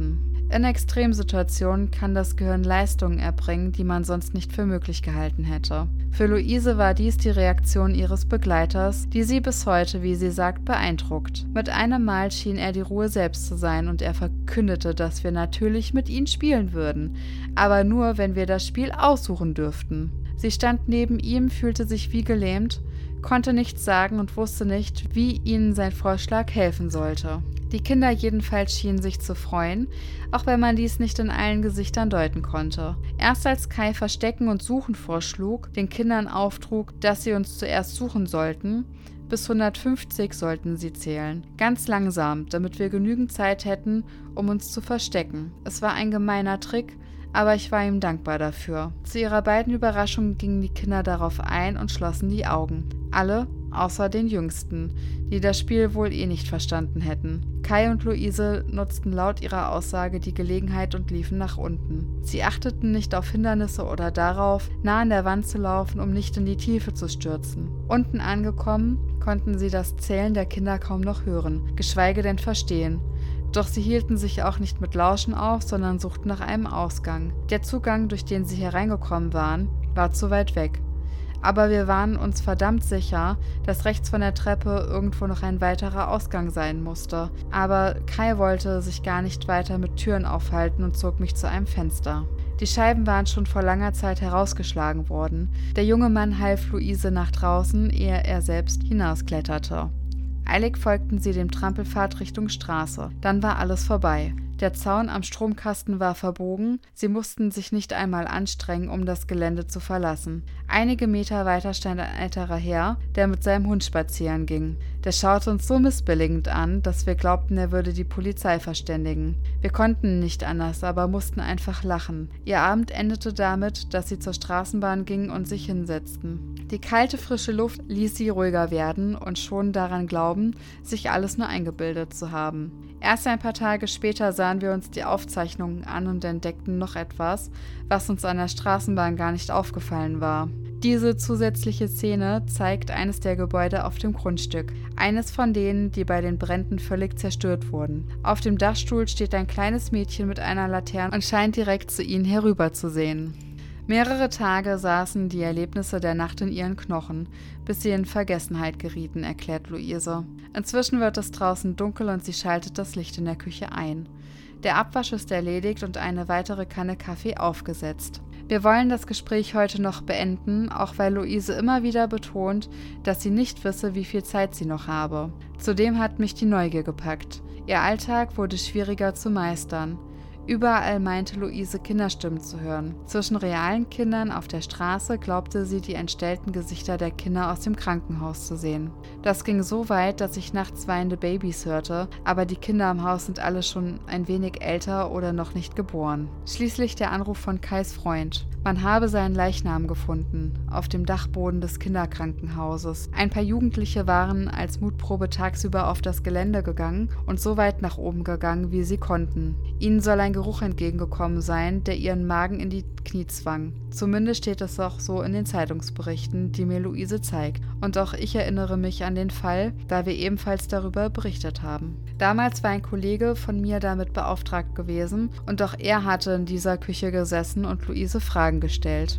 In Extremsituationen kann das Gehirn Leistungen erbringen, die man sonst nicht für möglich gehalten hätte. Für Luise war dies die Reaktion ihres Begleiters, die sie bis heute, wie sie sagt, beeindruckt. Mit einem Mal schien er die Ruhe selbst zu sein und er verkündete, dass wir natürlich mit ihnen spielen würden, aber nur, wenn wir das Spiel aussuchen dürften. Sie stand neben ihm, fühlte sich wie gelähmt, konnte nichts sagen und wusste nicht, wie ihnen sein Vorschlag helfen sollte. Die Kinder jedenfalls schienen sich zu freuen, auch wenn man dies nicht in allen Gesichtern deuten konnte. Erst als Kai Verstecken und Suchen vorschlug, den Kindern auftrug, dass sie uns zuerst suchen sollten, bis 150 sollten sie zählen. Ganz langsam, damit wir genügend Zeit hätten, um uns zu verstecken. Es war ein gemeiner Trick, aber ich war ihm dankbar dafür. Zu ihrer beiden Überraschung gingen die Kinder darauf ein und schlossen die Augen. Alle, außer den Jüngsten, die das Spiel wohl eh nicht verstanden hätten. Kai und Luise nutzten laut ihrer Aussage die Gelegenheit und liefen nach unten. Sie achteten nicht auf Hindernisse oder darauf, nah an der Wand zu laufen, um nicht in die Tiefe zu stürzen. Unten angekommen, konnten sie das Zählen der Kinder kaum noch hören, geschweige denn verstehen. Doch sie hielten sich auch nicht mit Lauschen auf, sondern suchten nach einem Ausgang. Der Zugang, durch den sie hereingekommen waren, war zu weit weg. Aber wir waren uns verdammt sicher, dass rechts von der Treppe irgendwo noch ein weiterer Ausgang sein musste. Aber Kai wollte sich gar nicht weiter mit Türen aufhalten und zog mich zu einem Fenster. Die Scheiben waren schon vor langer Zeit herausgeschlagen worden. Der junge Mann half Luise nach draußen, ehe er selbst hinauskletterte. Eilig folgten sie dem Trampelpfad Richtung Straße. Dann war alles vorbei. Der Zaun am Stromkasten war verbogen, sie mussten sich nicht einmal anstrengen, um das Gelände zu verlassen. Einige Meter weiter stand ein älterer Herr, der mit seinem Hund spazieren ging. Der schaute uns so missbilligend an, dass wir glaubten, er würde die Polizei verständigen. Wir konnten nicht anders, aber mussten einfach lachen. Ihr Abend endete damit, dass sie zur Straßenbahn gingen und sich hinsetzten. Die kalte, frische Luft ließ sie ruhiger werden und schon daran glauben, sich alles nur eingebildet zu haben. Erst ein paar Tage später sahen wir uns die Aufzeichnungen an und entdeckten noch etwas, was uns an der Straßenbahn gar nicht aufgefallen war. Diese zusätzliche Szene zeigt eines der Gebäude auf dem Grundstück, eines von denen, die bei den Bränden völlig zerstört wurden. Auf dem Dachstuhl steht ein kleines Mädchen mit einer Laterne und scheint direkt zu ihnen herüberzusehen. Mehrere Tage saßen die Erlebnisse der Nacht in ihren Knochen, bis sie in Vergessenheit gerieten, erklärt Luise. Inzwischen wird es draußen dunkel und sie schaltet das Licht in der Küche ein. Der Abwasch ist erledigt und eine weitere Kanne Kaffee aufgesetzt. Wir wollen das Gespräch heute noch beenden, auch weil Luise immer wieder betont, dass sie nicht wisse, wie viel Zeit sie noch habe. Zudem hat mich die Neugier gepackt. Ihr Alltag wurde schwieriger zu meistern. Überall meinte Luise, Kinderstimmen zu hören. Zwischen realen Kindern auf der Straße glaubte sie, die entstellten Gesichter der Kinder aus dem Krankenhaus zu sehen. Das ging so weit, dass ich nachts weinende Babys hörte, aber die Kinder im Haus sind alle schon ein wenig älter oder noch nicht geboren. Schließlich der Anruf von Kais Freund. Man habe seinen Leichnam gefunden, auf dem Dachboden des Kinderkrankenhauses. Ein paar Jugendliche waren als Mutprobe tagsüber auf das Gelände gegangen und so weit nach oben gegangen, wie sie konnten. Ihnen soll ein Geruch entgegengekommen sein, der ihren Magen in die Knie zwang. Zumindest steht es auch so in den Zeitungsberichten, die mir Luise zeigt. Und auch ich erinnere mich an den Fall, da wir ebenfalls darüber berichtet haben. Damals war ein Kollege von mir damit beauftragt gewesen und auch er hatte in dieser Küche gesessen und Luise Fragen gestellt.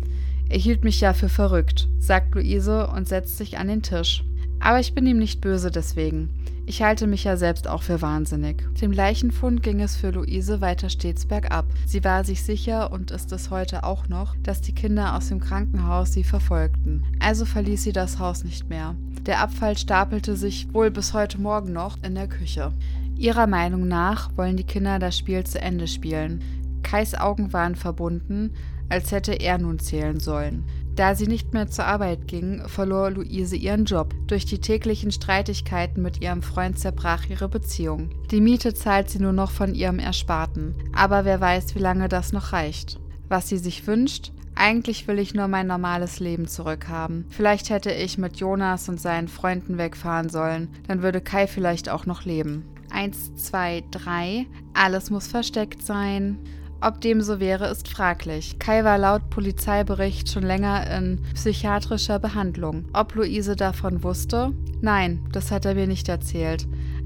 Er hielt mich ja für verrückt, sagt Luise und setzt sich an den Tisch. Aber ich bin ihm nicht böse deswegen. Ich halte mich ja selbst auch für wahnsinnig. Dem Leichenfund ging es für Luise weiter stets bergab. Sie war sich sicher und ist es heute auch noch, dass die Kinder aus dem Krankenhaus sie verfolgten. Also verließ sie das Haus nicht mehr. Der Abfall stapelte sich wohl bis heute Morgen noch in der Küche. Ihrer Meinung nach wollen die Kinder das Spiel zu Ende spielen. Kais Augen waren verbunden, als hätte er nun zählen sollen. Da sie nicht mehr zur Arbeit ging, verlor Luise ihren Job. Durch die täglichen Streitigkeiten mit ihrem Freund zerbrach ihre Beziehung. Die Miete zahlt sie nur noch von ihrem Ersparten. Aber wer weiß, wie lange das noch reicht. Was sie sich wünscht? Eigentlich will ich nur mein normales Leben zurückhaben. Vielleicht hätte ich mit Jonas und seinen Freunden wegfahren sollen. Dann würde Kai vielleicht auch noch leben. 1, 2, 3. Alles muss versteckt sein. Ob dem so wäre, ist fraglich. Kai war laut Polizeibericht schon länger in psychiatrischer Behandlung. Ob Luise davon wusste? Nein, das hat er mir nicht erzählt.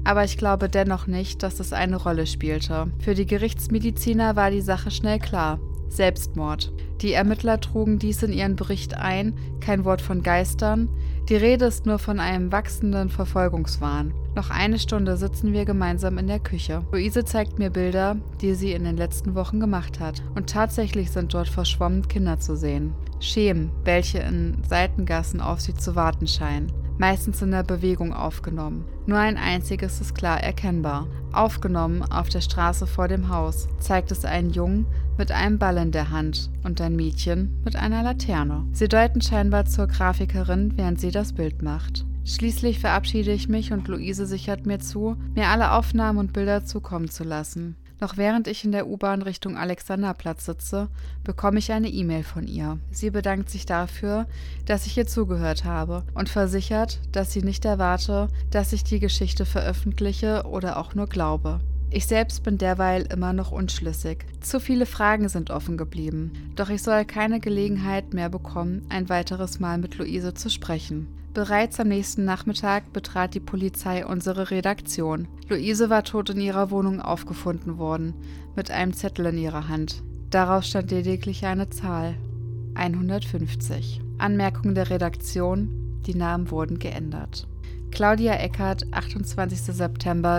aber ich glaube dennoch nicht, dass es eine Rolle spielte. Für die Gerichtsmediziner war die Sache schnell klar. Selbstmord. Die Ermittler trugen dies in ihren Bericht ein, kein Wort von Geistern, die Rede ist nur von einem wachsenden Verfolgungswahn. Noch eine Stunde sitzen wir gemeinsam in der Küche. Luise zeigt mir Bilder, die sie in den letzten Wochen gemacht hat. Und tatsächlich sind dort verschwommen Kinder zu sehen. Schemen, welche in Seitengassen auf sie zu warten scheinen. Meistens in der Bewegung aufgenommen. Nur ein einziges ist klar erkennbar. Aufgenommen auf der Straße vor dem Haus zeigt es einen Jungen mit einem Ball in der Hand und ein Mädchen mit einer Laterne. Sie deuten scheinbar zur Grafikerin, während sie das Bild macht. Schließlich verabschiede ich mich und Luise sichert mir zu, mir alle Aufnahmen und Bilder zukommen zu lassen. Noch während ich in der U-Bahn Richtung Alexanderplatz sitze, bekomme ich eine E-Mail von ihr. Sie bedankt sich dafür, dass ich ihr zugehört habe und versichert, dass sie nicht erwarte, dass ich die Geschichte veröffentliche oder auch nur glaube. Ich selbst bin derweil immer noch unschlüssig. Zu viele Fragen sind offen geblieben. Doch ich soll keine Gelegenheit mehr bekommen, ein weiteres Mal mit Luise zu sprechen. Bereits am nächsten Nachmittag betrat die Polizei unsere Redaktion. Luise war tot in ihrer Wohnung aufgefunden worden, mit einem Zettel in ihrer Hand. Darauf stand lediglich eine Zahl: 150. Anmerkung der Redaktion: die Namen wurden geändert. Claudia Eckert, 28. September,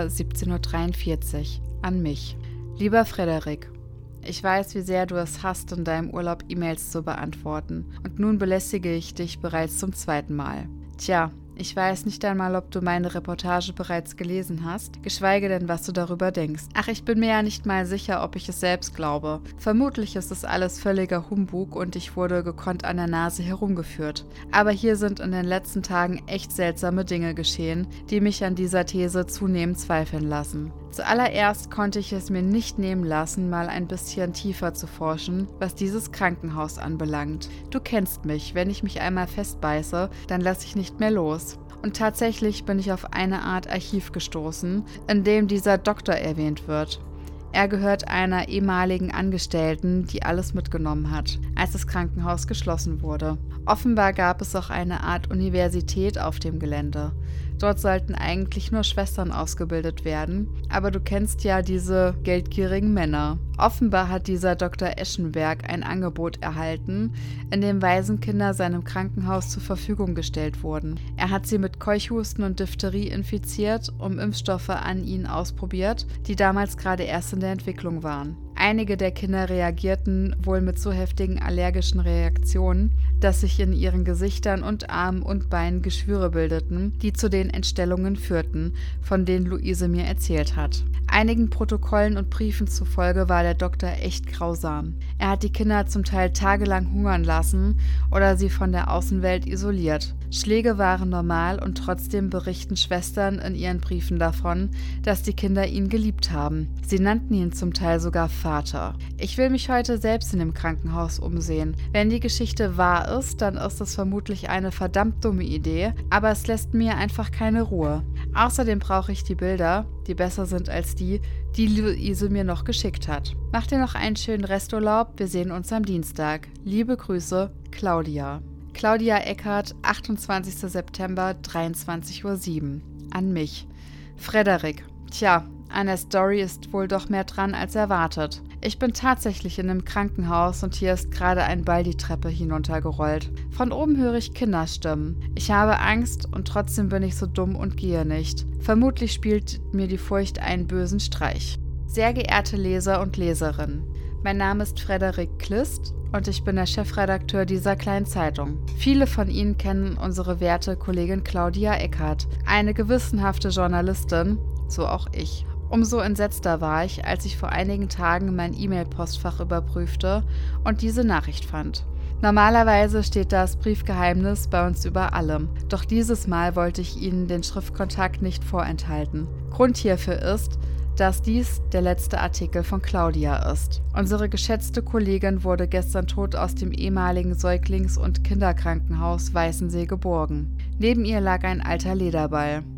17:43 Uhr. An mich. Lieber Frederik, ich weiß, wie sehr du es hasst, in deinem Urlaub E-Mails zu beantworten. Und nun belästige ich dich bereits zum 2. Mal. Tja, ich weiß nicht einmal, ob du meine Reportage bereits gelesen hast, geschweige denn, was du darüber denkst. Ach, ich bin mir ja nicht mal sicher, ob ich es selbst glaube. Vermutlich ist es alles völliger Humbug und ich wurde gekonnt an der Nase herumgeführt. Aber hier sind in den letzten Tagen echt seltsame Dinge geschehen, die mich an dieser These zunehmend zweifeln lassen. Zuallererst konnte ich es mir nicht nehmen lassen, mal ein bisschen tiefer zu forschen, was dieses Krankenhaus anbelangt. Du kennst mich, wenn ich mich einmal festbeiße, dann lasse ich nicht mehr los. Und tatsächlich bin ich auf eine Art Archiv gestoßen, in dem dieser Doktor erwähnt wird. Er gehört einer ehemaligen Angestellten, die alles mitgenommen hat, als das Krankenhaus geschlossen wurde. Offenbar gab es auch eine Art Universität auf dem Gelände. Dort sollten eigentlich nur Schwestern ausgebildet werden, aber du kennst ja diese geldgierigen Männer. Offenbar hat dieser Dr. Eschenberg ein Angebot erhalten, in dem Waisenkinder seinem Krankenhaus zur Verfügung gestellt wurden. Er hat sie mit Keuchhusten und Diphtherie infiziert, Impfstoffe an ihnen ausprobiert, die damals gerade erst in der Entwicklung waren. Einige der Kinder reagierten wohl mit so heftigen allergischen Reaktionen, dass sich in ihren Gesichtern und Armen und Beinen Geschwüre bildeten, die zu den Entstellungen führten, von denen Luise mir erzählt hat. Einigen Protokollen und Briefen zufolge war der Doktor echt grausam. Er hat die Kinder zum Teil tagelang hungern lassen oder sie von der Außenwelt isoliert. Schläge waren normal und trotzdem berichten Schwestern in ihren Briefen davon, dass die Kinder ihn geliebt haben. Sie nannten ihn zum Teil sogar Vater. Ich will mich heute selbst in dem Krankenhaus umsehen. Wenn die Geschichte wahr ist, dann ist es vermutlich eine verdammt dumme Idee, aber es lässt mir einfach keine Ruhe. Außerdem brauche ich die Bilder, die besser sind als die Luise mir noch geschickt hat. Mach dir noch einen schönen Resturlaub, wir sehen uns am Dienstag. Liebe Grüße, Claudia. Claudia Eckert, 28. September, 23:07 Uhr. An mich. Frederik. Tja, an der Story ist wohl doch mehr dran als erwartet. Ich bin tatsächlich in einem Krankenhaus und hier ist gerade ein Ball die Treppe hinuntergerollt. Von oben höre ich Kinderstimmen. Ich habe Angst und trotzdem bin ich so dumm und gehe nicht. Vermutlich spielt mir die Furcht einen bösen Streich. Sehr geehrte Leser und Leserinnen, mein Name ist Frederik Klist und ich bin der Chefredakteur dieser kleinen Zeitung. Viele von Ihnen kennen unsere werte Kollegin Claudia Eckert, eine gewissenhafte Journalistin, so auch ich. Umso entsetzter war ich, als ich vor einigen Tagen mein E-Mail-Postfach überprüfte und diese Nachricht fand. Normalerweise steht das Briefgeheimnis bei uns über allem, doch dieses Mal wollte ich Ihnen den Schriftkontakt nicht vorenthalten. Grund hierfür ist, dass dies der letzte Artikel von Claudia ist. Unsere geschätzte Kollegin wurde gestern tot aus dem ehemaligen Säuglings- und Kinderkrankenhaus Weißensee geborgen. Neben ihr lag ein alter Lederball.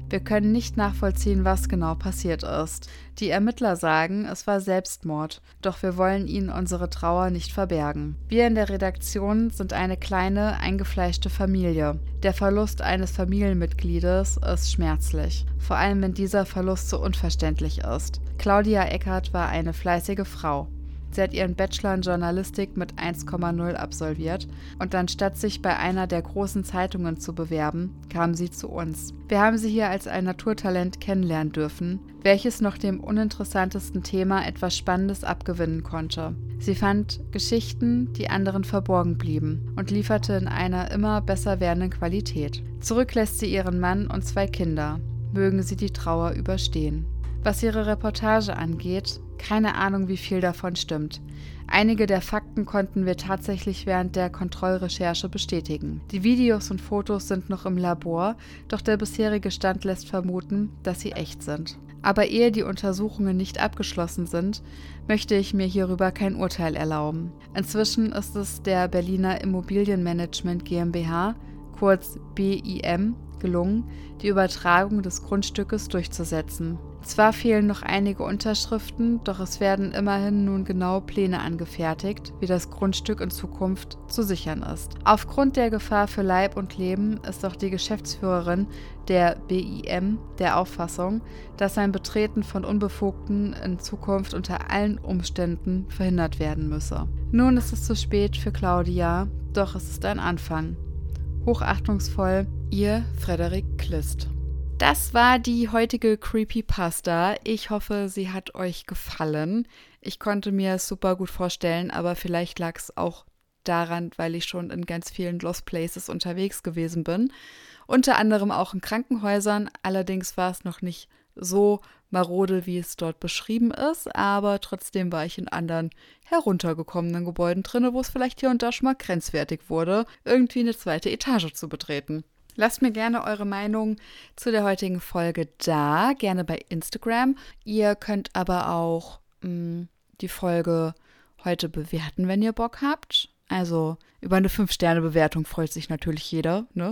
Wir können nicht nachvollziehen, was genau passiert ist. Die Ermittler sagen, es war Selbstmord, doch wir wollen ihnen unsere Trauer nicht verbergen. Wir in der Redaktion sind eine kleine, eingefleischte Familie. Der Verlust eines Familienmitgliedes ist schmerzlich, vor allem wenn dieser Verlust so unverständlich ist. Claudia Eckert war eine fleißige Frau. Sie hat ihren Bachelor in Journalistik mit 1,0 absolviert und anstatt sich bei einer der großen Zeitungen zu bewerben, kam sie zu uns. Wir haben sie hier als ein Naturtalent kennenlernen dürfen, welches noch dem uninteressantesten Thema etwas Spannendes abgewinnen konnte. Sie fand Geschichten, die anderen verborgen blieben und lieferte in einer immer besser werdenden Qualität. Zurück lässt sie ihren Mann und 2 Kinder. Mögen sie die Trauer überstehen. Was ihre Reportage angeht, keine Ahnung, wie viel davon stimmt. Einige der Fakten konnten wir tatsächlich während der Kontrollrecherche bestätigen. Die Videos und Fotos sind noch im Labor, doch der bisherige Stand lässt vermuten, dass sie echt sind. Aber ehe die Untersuchungen nicht abgeschlossen sind, möchte ich mir hierüber kein Urteil erlauben. Inzwischen ist es der Berliner Immobilienmanagement GmbH, kurz BIM, gelungen, die Übertragung des Grundstückes durchzusetzen. Zwar fehlen noch einige Unterschriften, doch es werden immerhin nun genaue Pläne angefertigt, wie das Grundstück in Zukunft zu sichern ist. Aufgrund der Gefahr für Leib und Leben ist auch die Geschäftsführerin der BIM der Auffassung, dass ein Betreten von Unbefugten in Zukunft unter allen Umständen verhindert werden müsse. Nun ist es zu spät für Claudia, doch es ist ein Anfang. Hochachtungsvoll, Ihr Frederik Klist. Das war die heutige Creepypasta. Ich hoffe, sie hat euch gefallen. Ich konnte mir es super gut vorstellen, aber vielleicht lag es auch daran, weil ich schon in ganz vielen Lost Places unterwegs gewesen bin. Unter anderem auch in Krankenhäusern. Allerdings war es noch nicht so marode, wie es dort beschrieben ist. Aber trotzdem war ich in anderen heruntergekommenen Gebäuden drin, wo es vielleicht hier und da schon mal grenzwertig wurde, irgendwie eine 2. Etage zu betreten. Lasst mir gerne eure Meinung zu der heutigen Folge da, gerne bei Instagram. Ihr könnt aber auch die Folge heute bewerten, wenn ihr Bock habt. Also über eine 5-Sterne-Bewertung freut sich natürlich jeder, ne?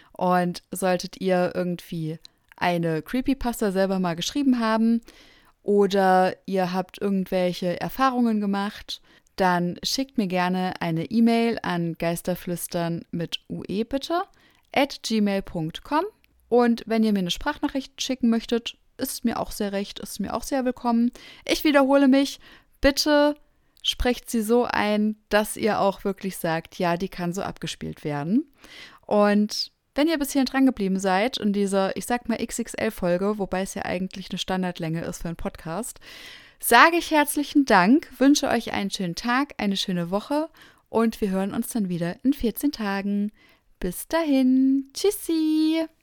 Und solltet ihr irgendwie eine Creepypasta selber mal geschrieben haben oder ihr habt irgendwelche Erfahrungen gemacht, dann schickt mir gerne eine E-Mail an geisterflüstern mit UE bitte @gmail.com. Und wenn ihr mir eine Sprachnachricht schicken möchtet, ist mir auch sehr recht, ist mir auch sehr willkommen. Ich wiederhole mich, bitte sprecht sie so ein, dass ihr auch wirklich sagt, ja, die kann so abgespielt werden. Und wenn ihr bis hierhin dran geblieben seid in dieser, ich sag mal XXL-Folge, wobei es ja eigentlich eine Standardlänge ist für einen Podcast, sage ich herzlichen Dank, wünsche euch einen schönen Tag, eine schöne Woche und wir hören uns dann wieder in 14 Tagen. Bis dahin, tschüssi!